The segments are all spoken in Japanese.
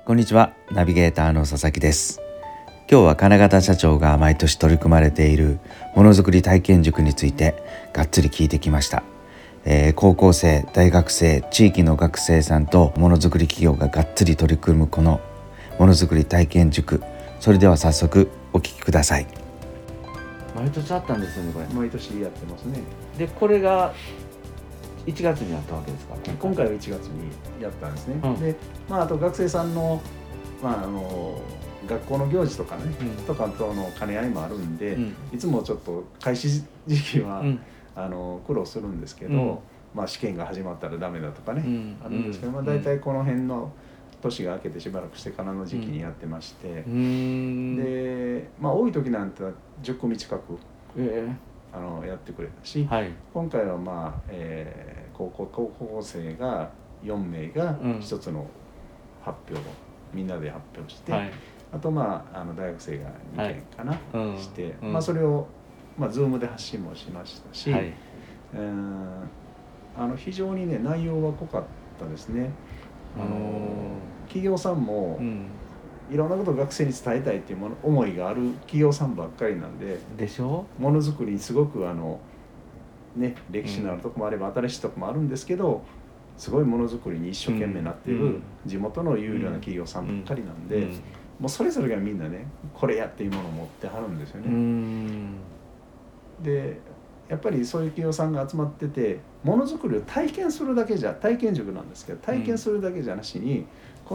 こんにちは、ナビゲーターの佐々木です。今日は金型社長が毎年取り組まれているものづくり体験塾についてがっつり聞いてきました。高校生、大学生、地域の学生さんとものづくり企業ががっつり取り組むこのものづくり体験塾、それでは早速お聞きください。毎年あったんですよね、これ。 毎年やってますね。 で、これが1月にあったわけですか。 今回は1月にやったんですね。で、あと学生さんの、学校の行事とかね、とかとの兼ね合いもあるんで、いつもちょっと開始時期は、苦労するんですけど、試験が始まったらダメだとかね、あるんですけど、大体この辺の年が明けてしばらくしてからの時期にやってまして、で、多い時なんて10組近く、やってくれたし、今回は高校生が4名が一つの発表をみんなで発表して、あと大学生が2件かな、して、それをZoom で発信もしましたし、非常にね内容は濃かったですね。企業さんも、いろんなことを学生に伝えたいっていう思いがある企業さんばっかりなんで、ものづくりにすごく歴史のあるとこもあれば新しいとこもあるんですけど、すごいものづくりに一生懸命なっている地元の有料な企業さんばっかりなんで、もうそれぞれがみんなねこれやっていうものを持ってはるんですよね。でやっぱりそういう企業さんが集まってて、ものづくりを体験するだけじゃ、体験塾なんですけど、体験するだけじゃなしに、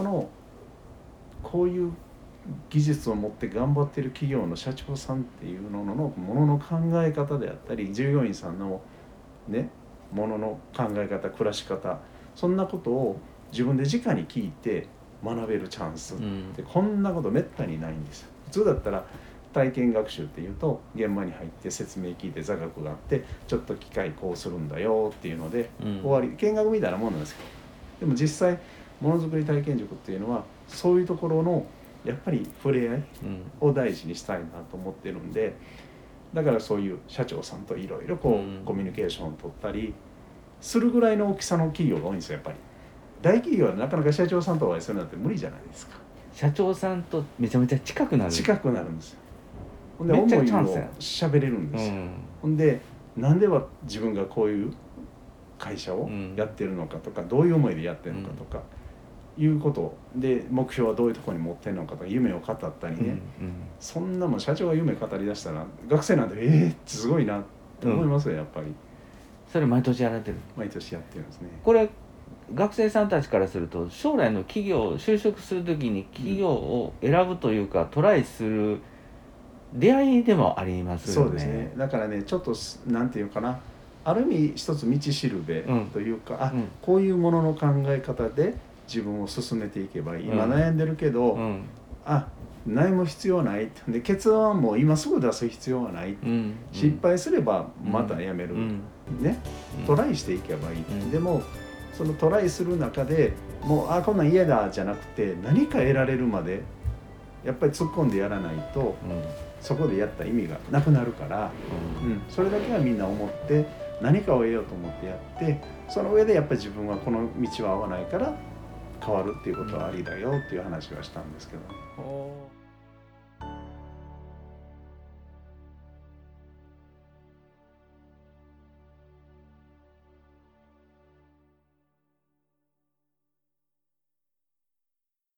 こういう技術を持って頑張っている企業の社長さんっていうものの考え方であったり、従業員さんのねものの考え方、暮らし方、そんなことを自分で直に聞いて学べるチャンスってこんなことめったにないんですよ。普通だったら体験学習っていうと現場に入って説明聞いて座学があって、ちょっと機械こうするんだよっていうので終わり、見学みたいなもんなんですけど、でも実際ものづくり体験塾っていうのはそういうところのやっぱり触れ合いを大事にしたいなと思ってるんで、だからそういう社長さんといろいろコミュニケーションを取ったりするぐらいの大きさの企業が多いんですよ。やっぱり大企業はなかなか社長さんとお会いするなんて無理じゃないですか。 社長さんとめちゃめちゃ近くなるんですよ。 ほんで思いを喋れるんですよ。ほんでなんでは自分がこういう会社をやってるのかとか、どういう思いでやってるのかとかいうことで、目標はどういうところに持ってるのかとか、夢を語ったりね、そんなもん社長が夢語りだしたら学生なんてってすごいなって思いますよ。やっぱりそれ毎年やられてる。 毎年やってるんですね。 これ学生さんたちからすると将来の企業就職するときに企業を選ぶというか、トライする出会いでもありますよね。 そうですね。だからね、ちょっとなんていうかな、ある意味一つ道しるべというか、こういうものの考え方で自分を進めていけばいい。今悩んでるけど、悩む必要ないで、結論も今すぐ出す必要はない、失敗すればまたやめる、トライしていけばいい、でもそのトライする中でもうこんなん嫌だじゃなくて、何か得られるまでやっぱり突っ込んでやらないと、そこでやった意味がなくなるから、それだけはみんな思って何かを得ようと思ってやって、その上でやっぱり自分はこの道は合わないから変わるっていうことはありだよっていう話はしたんですけど。